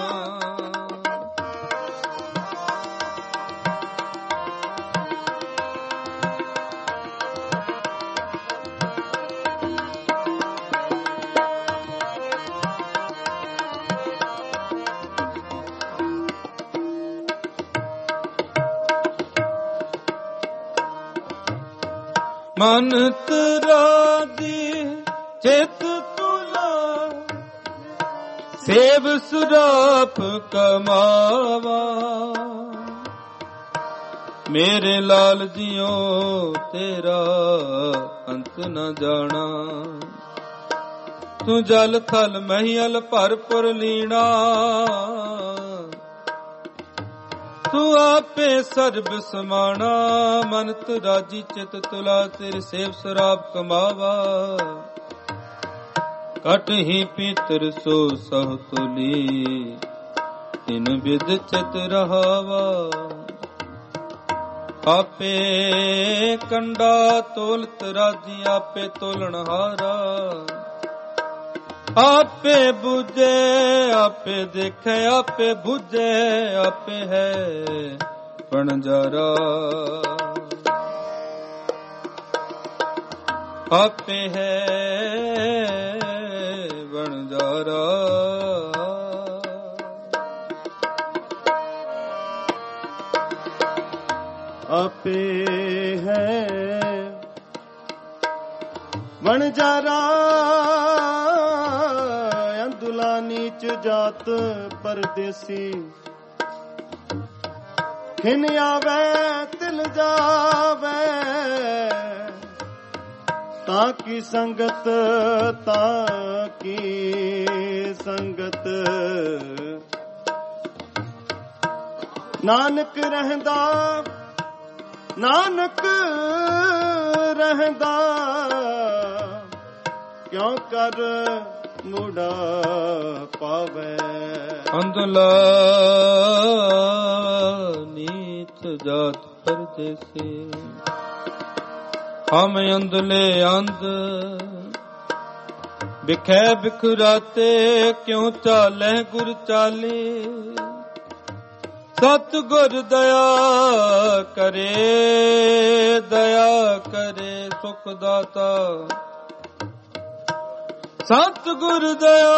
ਮਨ ਤਰਾਜੀ ਚਿਤ ਤੁਲਾ, ਸੇਵ ਸੁਰਾਪ ਕਮਾਵਾ। ਮੇਰੇ ਲਾਲ ਜੀਓ ਤੇਰਾ ਅੰਤ ਨ ਜਾਣਾ। ਤੂੰ ਜਲ ਥਲ ਮਹੀਲ ਭਰਪੁਰ ਲੀਣਾ, ਤੂੰ ਆਪੇ ਸਰਬ ਸਮਾਣਾ। ਮਨ ਤਰਾਜੀ ਚਿਤ ਤੁਲਾ, ਤੇਰੇ ਸੇਵ ਸਰਾਪ ਕਮਾਵਾ। ਕਟ ਹੀ ਪੀਤਰ ਸੋ ਸਹੁ ਤੁਲੀ, ਤਿਨ ਬਿਦ ਚਿਤ ਰਹਾਵਾ। ਆਪੇ ਕੰਡਾ ਤੋਲਤ ਰਾਜੀ, ਆਪੇ ਤੋਲਣ ਹਾਰਾ। ਆਪੇ ਬੁਝੇ ਆਪੇ ਦੇਖੇ, ਆਪੇ ਬੁਝੇ ਆਪੇ ਹੈ ਵਣਜਾਰਾ। ਆਪੇ ਹੈ ਵਣਜਾਰਾ। ਆਪੇ ਹੈ ਵਣਜਾਰਾ। ਅੰਦੁਲਾ ਨੀਚ ਜਾਤ ਪਰਦੇਸੀ, ਖਿਨ ਆਵੇ ਤਿਲ ਜਾਵੇ। ਤਾਂ ਕੀ ਸੰਗਤ ਤਾਂ ਕੀ ਸੰਗਤ, ਨਾਨਕ ਰਹਿੰਦਾ ਨਾਨਕ ਰਹਿੰਦਾ। ਕਿਉ ਕਰ ਮੁੜਾ ਪਾਵੇ। ਅੰਦਲਾ ਨੀਚ ਜਾਤ ਪਰਦੇਸੀ, ਹਮ ਅੰਦਲੇ ਅੰਧ। ਬਿਖੈ ਬਿਖਰਾਤੇ ਕਿਉ ਚਾਲੈ ਗੁਰ ਚਾਲੇ। ਸਤ ਗੁਰ ਦਇਆ ਕਰੇ ਦਇਆ ਕਰੇ ਸੁਖ ਦਾਤਾ। ਸਤ ਗੁਰ ਦਇਆ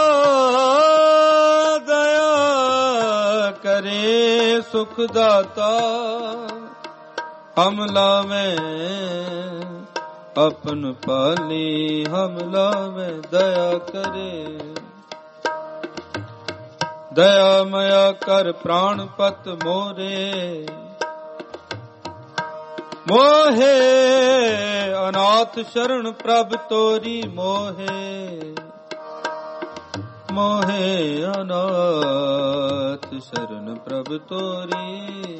ਦਇਆ ਕਰੇ ਸੁਖ ਦਾਤਾ। ਹਮ ਲਾਵੇਂ ਆਪਨ ਪਾਲੀ, ਹਮ ਲਾਵੇਂ ਦਇਆ ਕਰੇ। ਦਇਆ ਮਇਆ ਕਰ ਪ੍ਰਾਣ ਪਤ ਮੋਰੇ। ਮੋਹੇ ਅਨਾਥ ਸ਼ਰਨ ਪ੍ਰਭ ਤੋਰੀ ਮੋਹੇ। ਮੋਹੇ ਅਨਾਥ ਸ਼ਰਨ ਪ੍ਰਭ ਤੋਰੀ।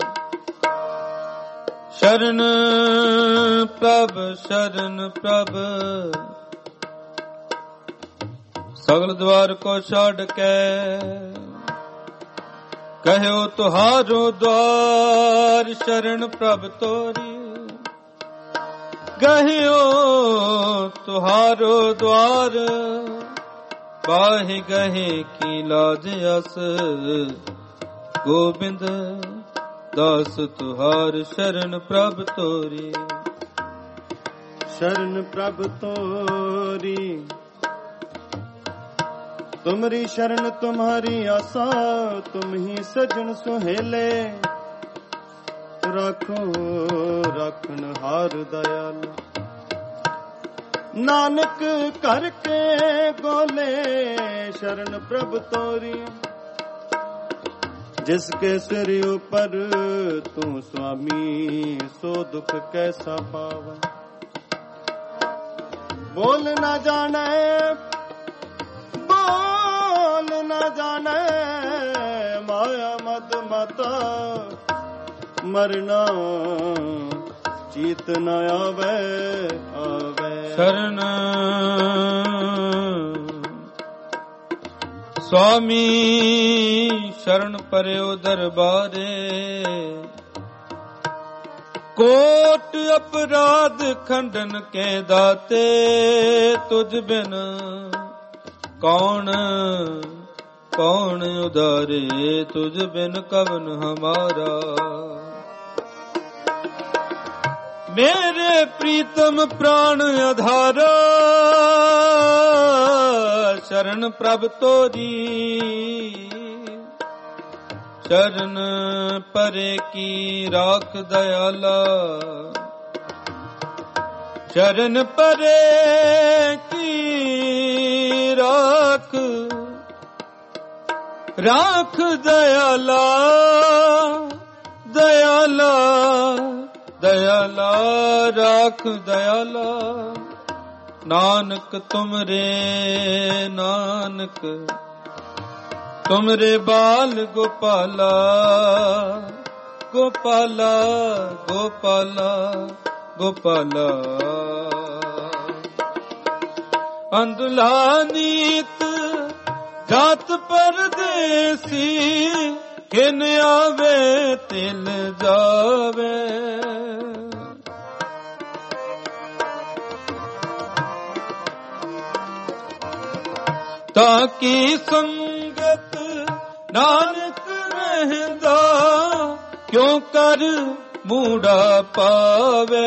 ਸ਼ਰਨ ਪ੍ਰਭ ਸ਼ਰਨ ਪ੍ਰਭ ਸਗਲ ਦਵਾਰ ਕੋ ਛੱਡ ਕੇ। ਕਹਿਓ ਤੁਹਾਰੋ ਦਵਾਰ ਸ਼ਰਨ ਪ੍ਰਭ ਤੋਰੀ। ਗਹਿਓ ਤੁਹਾਰੋ ਦਵਾਰ ਬਾਹਿ ਗਹੇ ਕੀ ਲਾਜ ਅਸ ਗੋਬਿੰਦ ਦਾਸ ਤੁਹਾਰ ਸ਼ਰਨ ਪ੍ਰਭ ਤੋਰੀ। ਸ਼ਰਨ ਪ੍ਰਭ ਤੋਰੀ ਤੁਮਰੀ ਸ਼ਰਨ ਤੁਮਹਾਰੀ ਆਸਾ, ਤੁਮ ਹੀ ਸਜਣ ਸੁਹੇਲੇ ਰਾਖੋ ਰਾਖਣ ਹਾਰ ਦਇਆਲ। ਨਾਨਕ ਕਰਕੇ ਗੋਲੇ ਸ਼ਰਨ ਪ੍ਰਭ ਤੋਰੀ, ਜਿਸ ਕੇ ਸਿਰ ਉਪਰ ਤੂੰ ਸੁਆਮੀ ਸੋ ਦੁਖ ਕੈਸਾ ਪਾਵੈ। ਬੋਲ ਨਾ ਜਾਣੈ ਬੋਲ ਨਾ ਜਾਣੈ ਮਾਇਆ ਮਦ ਮਤਾ, ਮਰਨਾ ਚੀਤ ਨ ਆਵੈ ਆਵੈ। ਸ਼ਰਨ ਸੁਆਮੀ ਸ਼ਰਨ ਪਰਿਓ ਦਰਬਾਰੇ, ਕੋਟ ਅਪਰਾਧ ਖੰਡਨ ਕੇ ਦਾਤੇ, ਤੁਝ ਬਿਨ ਕੌਣ ਕੌਣ ਉਦਾਰੇ, ਤੁਝ ਬਿਨ ਕਵਨ ਹਮਾਰਾ। ਮੇਰੇ ਪ੍ਰੀਤਮ ਪ੍ਰਾਣ ਆਧਾਰਾ, ਸ਼ਰਨ ਪ੍ਰਭ ਤੋਰੀ। ਸ਼ਰਨ ਪਰੇ ਕੀ ਰਾਖ ਦਇਆਲਾ, ਸ਼ਰਨ ਪਰੇ ਕੀ ਰਾਖ ਰਾਖ ਦਇਆਲਾ, ਦਇਆਲਾ ਦਇਆਲਾ ਰਾਖ ਦਇਆਲਾ। ਨਾਨਕ ਤੁਮਰੇ ਨਾਨਕ ਤੁਮਰੇ ਬਾਲ ਗੋਪਾਲਾ, ਗੋਪਾਲਾ ਗੋਪਾਲਾ ਗੋਪਾਲਾ। ਅੰਧਲਾ ਨੀਤ ਜਾਤ ਪਰਦੇਸੀ, ਕਿਨ ਆਵੇ ਤਿਲ ਜਾਵੇ। ਤਾਂ ਕੀ ਸੰਗਤ ਨਾਨਕ ਰਹਿੰਦਾ, ਕਿਉ ਕਰ ਮੂੜਾ ਪਾਵੇ।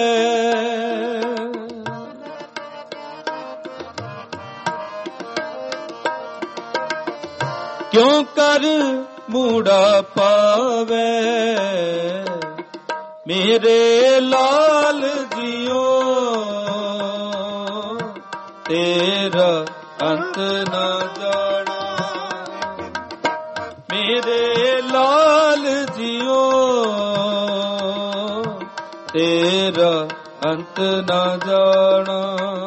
ਕਿਉ ਕਰ ਮੂੜਾ ਪਾਵੇ। ਮੇਰੇ ਲਾਲ ਜੀਓ ਤੇਰਾ ਅੰਤ ਨਾ ਜਾਣਾ। ਮੇਰੇ ਲਾਲ ਜੀਓ ਤੇਰਾ ਅੰਤ ਨਾ ਜਾਣਾ।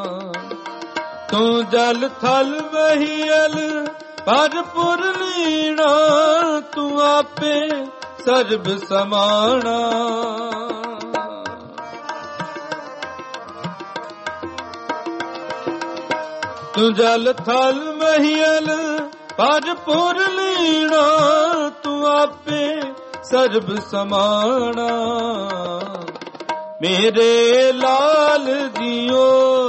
ਤੂੰ ਜਲ ਥਲ ਮਹੀਲ ਭਰਪੁਰ ਲੀਣਾ, ਤੂੰ ਆਪੇ ਸਰਬ ਸਮਾਣਾ। ਤੂੰ ਜਲ ਥਲ ਮਹੀਲ ਭਰਪੁਰ ਲੀਣਾ, ਤੂੰ ਆਪੇ ਸਰਬ ਸਮਾਣਾ। ਮੇਰੇ ਲਾਲ ਜੀਓ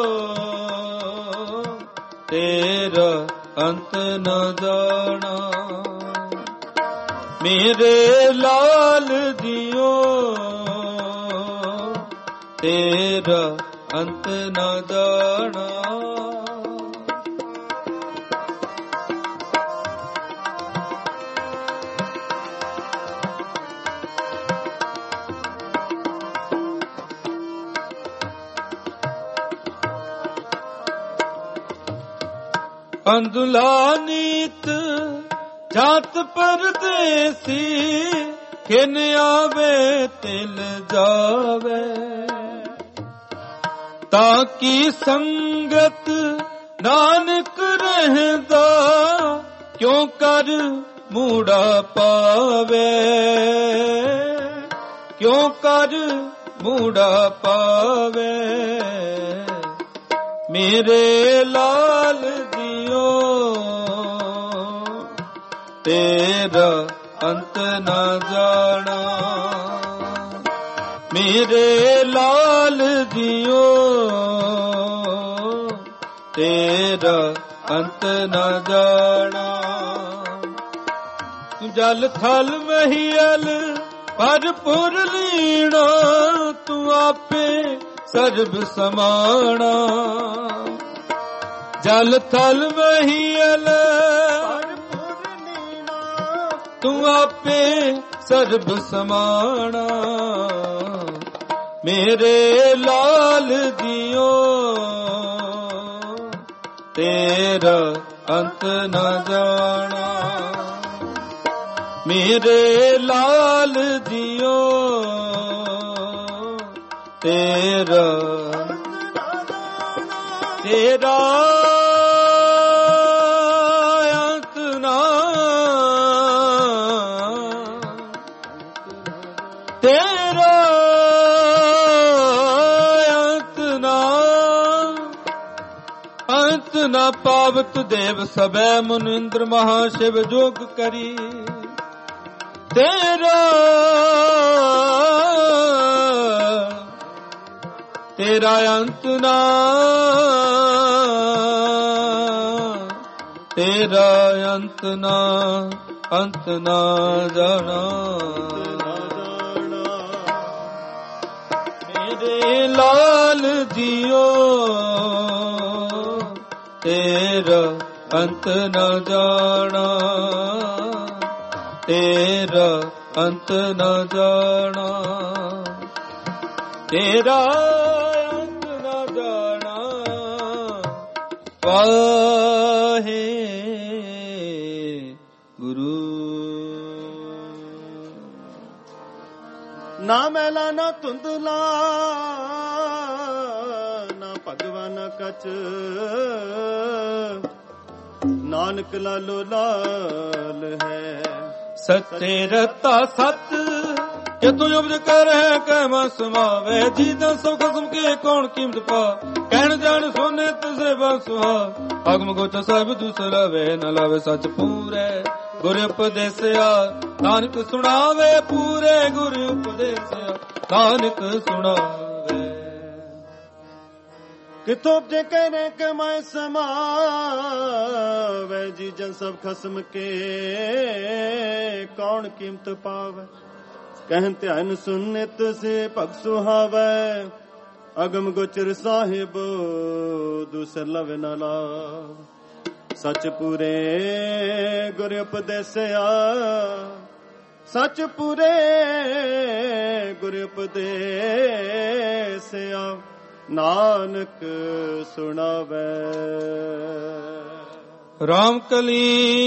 ਤੇਰਾ ਅੰਤ ਨ ਜਾਣਾ। ਮੇਰੇ ਲਾਲ ਜੀਓ ਤੇਰਾ ਅੰਤ ਨ ਜਾਣਾ। ਅੰਧਲਾ ਨੀਤ ਜਾਤ ਪਰਦੇਸੀ, ਖਿਨ ਆਵੇ ਤਿਲ ਜਾਵੇ। ਤਾਂ ਕੀ ਸੰਗਤ ਨਾਨਕ ਰਹਿੰਦਾ, ਕਿਉ ਕਰ ਮੂੜਾ ਪਾਵੇ। ਕਿਉ ਕਰ ਮੂੜਾ ਪਾਵੇ। ਮੇਰੇ ਲਾਲ ਜੀਓ ਤੇਰਾ ਅੰਤ ਨਾ ਜਾਣਾ। ਮੇਰੇ ਲਾਲ ਜੀਓ ਤੇਰਾ ਅੰਤ ਨਾ ਜਾਣਾ। ਤੂੰ ਜਲ ਥਲ ਮਹੀਲ ਪਰ ਪੁਰ ਲੀਣਾ, ਤੂੰ ਆਪੇ ਸਰਬ ਸਮਾਣਾ। ਜਲ ਥਲ ਮਹੀਲ ਪਰ ਪੁਰ ਲੀਣਾ, ਤੂੰ ਆਪੇ ਸਰਬ ਸਮਾਣਾ। ਮੇਰੇ ਲਾਲ ਜੀਓ ਤੇਰਾ ਅੰਤ ਨਾ ਜਾਣਾ। ਮੇਰੇ ਲਾਲ ਜੀਓ ਤੇਰਾ ਤੇਰਾ ਅੰਤ ਨਾ ਤੇਰਾ ਅੰਤ ਨਾ ਅੰਤ ਨਾ ਪਾਵਤ ਦੇਵ ਸਭੈ ਮੁਨਿੰਦਰ ਮਹਾ ਸ਼ਿਵ ਜੋਗ ਕਰੀ। ਤੇਰਾ ਤੇਰਾ ਅੰਤ ਨਾ ਤੇਰਾ ਅੰਤ ਨਾ ਅੰਤ ਨਾ ਜਾਣਾ। ਮੇਰੇ ਲਾਲ ਜੀਓ ਤੇਰਾ ਅੰਤ ਨਾ ਜਾਣਾ। ਤੇਰਾ ਅੰਤ ਨਾ ਜਾਣਾ। ਤੇਰਾ ਅੰਤ ਨਾ ਜਾਣਾ। ਵਾਹੇ ਗੁਰੂ। ਨਾ ਮੈਲਾ ਨਾ ਧੁੰਦਲਾ, ਨਾ ਭਗਵਾਨ ਕਚ, ਨਾਨਕ ਲਾਲੋ ਲਾਲ ਹੈ। ਸੱਚੇ ਰਤਾ ਸਤ ਕਿ ਤੂੰ ਉਪਜ ਕਰੈ ਕੈ ਮਨ ਸਮਾਵੇ। ਜੀਦਾਂ ਸਭ ਖਸਮ ਕੇ ਕੌਣ ਕੀਮਤ ਪਾ, ਕਹਿਣ ਜਾਣ ਸੋਨੇ ਤੁਸੇ ਬਸੁਹਾ। ਅਗਮ ਗੋਚ ਸਾਹਿਬ ਦੂਸਰਾ ਵੇ ਨ ਲਾਵੇ ਸੱਚ ਪੂਰੇ। ਗੁਰ ਉਪਦੇਸਿਆ ਨਾਨਕ ਸੁਣਾਵੇ ਪੂਰੇ। ਗੁਰ ਉਪਦੇਸਿਆ ਨਾਨਕ ਸੁਣਾਵੇ। ਕਿਥੋਂ ਉਪਜੇ ਕਹਿਨੇ ਕਿ ਮੈਂ ਸਮਾਵੇ। ਜੀ ਜਨ ਸਭ ਖਸਮ ਕੇ ਕੌਣ ਕੀਮਤ ਪਾਵੇ। ਕਹਿਨ ਧਿਆਨ ਸੁਨਿਤ ਸੇ ਭਗ ਸੁਹਾਵੇ। ਅਗਮ ਗੋਚਰ ਸਾਹਿਬ ਦੂਸਰ ਲਵ ਨ ਲਾਭ। ਸਚ ਪੂਰੇ ਗੁਰ ਉਪਦੇਸਿਆ, ਸਚ ਪੂਰੇ ਗੁਰ ਉਪਦੇਸਿਆ ਨਾਨਕ ਸੁਣਾਵੇ। ਰਾਮ ਕਲੀ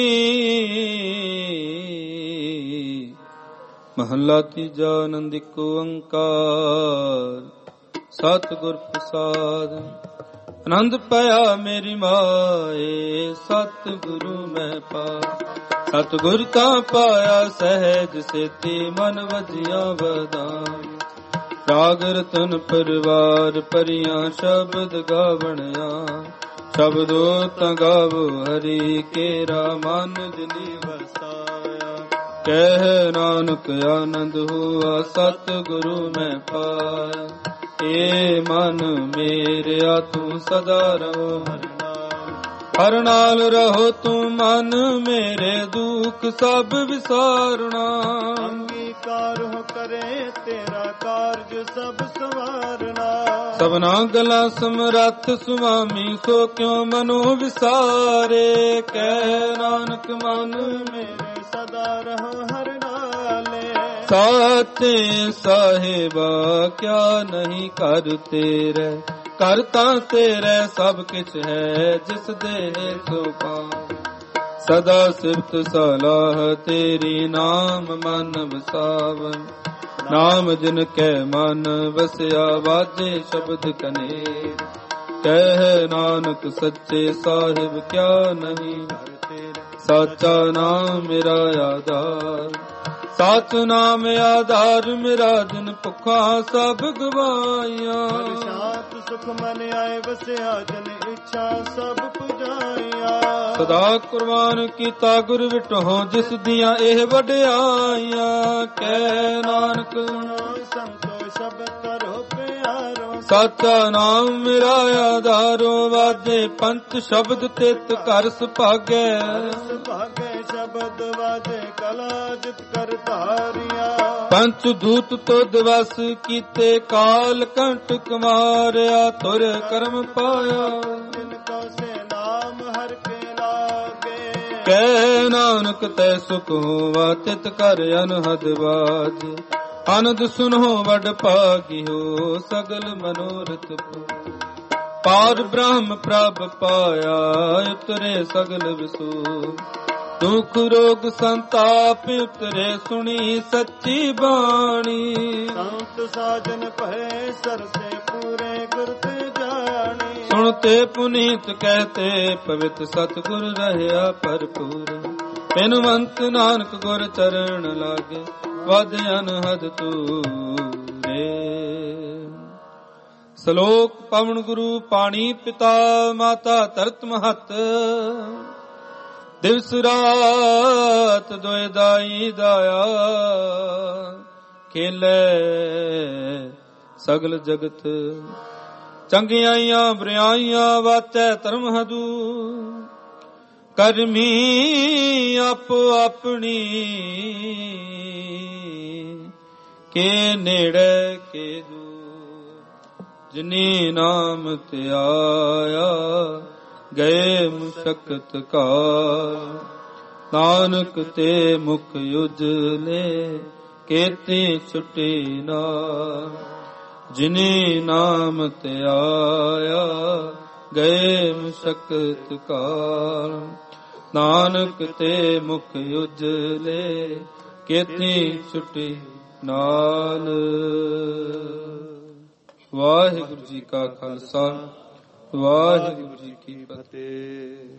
ਮਹੱਲਾ ਤੀਜਾ। ਆਨੰਦ ਏਕ ਓੰਕਾਰ ਸਤਿਗੁਰ ਪ੍ਰਸਾਦ। ਆਨੰਦ ਪਾਇਆ ਮੇਰੀ ਮਾਏ, ਸਤਿਗੁਰੂ ਮੈਂ ਪਾ। ਸਤਿਗੁਰ ਤਾਂ ਪਾਇਆ ਸਹਿਜ ਸੇਤੀ, ਮਨ ਵਜਿਆ ਵਧਾਈ। ਰਾਗ ਰਤਨ ਪਰਿਵਾਰ ਪਰੀਆਂ, ਸ਼ਬਦ ਗਾਵਣਿਆ। ਸ਼ਬਦੋ ਤਾਂ ਗਾਵੋ ਹਰੀ ਕੇਰਾ, ਮਨ ਦਿਲੀ ਵਸਾਇਆ। ਕਹਿ ਨਾਨਕ ਆਨੰਦ ਹੁਆ, ਸਤਿਗੁਰੂ ਮੈਂ ਪਾਇਆ। ਏ ਮਨ ਮੇਰਿਆ ਤੂੰ ਸਦਾ ਰਹੋ ਹਰਿ ਨਾਮ। ਹਰਿ ਨਾਲ ਰਹੋ ਤੂੰ ਮਨ ਮੇਰੇ, ਦੁਖ ਸਭ ਵਿਸਾਰਣਾ। ਅੰਗੀਕਾਰ ਹੋ ਕਰੇ ਤੇਰਾ ਕਾਰਜ ਸਭ ਸਵਾਰਨਾ। ਸਭਨਾ ਗਲਾ ਸਮਰੱਥ ਸੁਆਮੀ, ਸੋ ਕਿਉ ਮਨੋ ਵਿਸਾਰੇ। ਕਹਿ ਨਾਨਕ ਮਨ ਮੇਰੇ ਸਦਾ ਰਹੋ ਹਰਿ ਨਾਲੇ। ਸਾਚੇ ਸਾਹਿਬਾ ਕਿਆ ਨਹੀਂ ਕਰ ਤੇਰੇ, ਕਰ ਤਾਂ ਤੇਰੇ ਸਭ ਕਿਛ ਹੈ, ਜਿਸ ਦੇ ਸੋ ਪਾਉ। ਸਦਾ ਸਿਫਤ ਸਲਾਹ ਤੇਰੀ, ਨਾਮ ਮਨ ਵਸਾਵਨ। ਨਾਮ ਜਿਨ ਕੈ ਮਨ ਵਸਿਆ, ਵਾਜੇ ਸ਼ਬਦ ਕਨੇ। ਕਹਿ ਨਾਨਕ ਸੱਚੇ ਸਾਹਿਬ ਕਿਆ ਨਹੀਂ, ਸਾਚਾ ਨਾਮ ਮੇਰਾ ਆਧਾਰ। ਸਾਚ ਨਾਮ ਆਧਾਰ ਮੇਰਾ, ਜਿਨ ਭੁੱਖਾ ਸਭ ਗਵਾਈਆਂ। ਸ਼ਾਂਤ ਸੁਖ ਮਨ ਆਏ ਵਸਿਆ, ਜਨ ਇੱਛਾ ਸਭ ਪੁਜਾਈਆਂ। ਸਦਾ ਕੁਰਬਾਨ ਕੀਤਾ ਗੁਰ ਵਿਟੋ, ਜਿਸ ਦੀਆਂ ਇਹ ਵਡਿਆਈਆਂ। ਕਹਿ ਨਾਨਕ ਸੰਤੋ ਸ਼ਬਦ ਕਰੋ ਪਿਆਰੋ, ਸਾਚਾ ਨਾਮ ਮੇਰਾ ਆਧਾਰੋ ਵਾਜੇ ਪੰਚ ਸ਼ਬਦ ਤਿਤ ਘਰ ਸੁਭਾਗੈ ਸੁਭਾਗੈ ਸ਼ਬਦ ਵਾਜੇ ਕਲਾ ਜਿਤ ਕਰ ਧਾਰਿਆ ਪੰਚ ਦੂਤ ਤੋ ਦਿਵਸ ਕੀਤੇ ਕਾਲ ਕੰਟਕ ਮਾਰਿਆ ਤੁਰ ਕਰਮ ਪਾਇਆ ਜਿਨ ਕੋ ਸੇ ਨਾਮ ਹਰ ਕੇ ਲਾਗੇ ਕਹਿ ਨਾਨਕ ਤੈ ਸੁਖ ਹੋਵਾ ਤਿਤ ਕਰ ਅਨਹਦ ਬਾਜ ਆਨੰਦ ਸੁਨੋ ਵਡ ਭਾਗਿਓ ਸਗਲ ਮਨੋਰਥ ਪਾਰ ਬ੍ਰਹਮ ਪ੍ਰਭ ਪਾਇਆ ਉਤਰੇ ਸਗਲ ਵਿਸੂ ਦੁਖ ਰੋਗ ਸੰਤਾਪ ਉਤਰੇ ਸੁਣੀ ਸੱਚੀ ਬਾਣੀ ਸੰਤ ਸਾਜਨ ਭਏ ਸਰਸੇ ਪੂਰੇ ਗੁਰਤੇ ਜਾਣੀ ਸੁਣਤੇ ਪੁਨੀਤ ਕਹਤੇ ਪਵਿੱਤ ਸਤਿਗੁਰ ਰਹਿਆ ਭਰਪੂਰ ਬਿਨਵੰਤ ਨਾਨਕ ਗੁਰ ਚਰਨ ਲਾਗੇ ਵਦ ਅਨਹਦ ਤੂਰੇ ਸ਼ਲੋਕ ਪਵਨ ਗੁਰੂ ਪਾਣੀ ਪਿਤਾ ਮਾਤਾ ਧਰਤ ਮਹਤ ਦਿਵਸ ਰਾਤ ਦੋਇ ਦਾਈ ਦਾਇਆ ਖੇਲੇ ਸਗਲ ਜਗਤ ਚੰਗਿਆਈਆਂ ਬੁਰਾਈਆਂ ਵਾਚੈ ਧਰਮ ਹਦੂ ਕਰਮੀ ਆਪੋ ਆਪਣੀ ਕੇ ਨੇੜੇ ਕੇ ਦੂਰ ਜਿਨੀ ਨਾਮ ਧਿਆਇਆ ਗਏ ਮੁਸ਼ਕਤ ਕਾਲ ਨਾਨਕ ਤੇ ਮੁਖ ਉਜਲੇ ਕੇਤੀ ਛੁਟੀ ਨਾ ਜਿਨੀ ਨਾਮ ਧਿਆਇਆ ਗਏ ਮੁਸ਼ਕਤ ਕਾਲ ਨਾਨਕ ਤੇ ਮੁਖ ਉਜਲੇ ਕੇਤੀ ਛੁਟੀ ਨਾਲ। ਵਾਹਿਗੁਰੂ ਜੀ ਕਾ ਖਾਲਸਾ ਵਾਹਿਗੁਰੂ ਜੀ ਕੀ ਫਤਿਹ।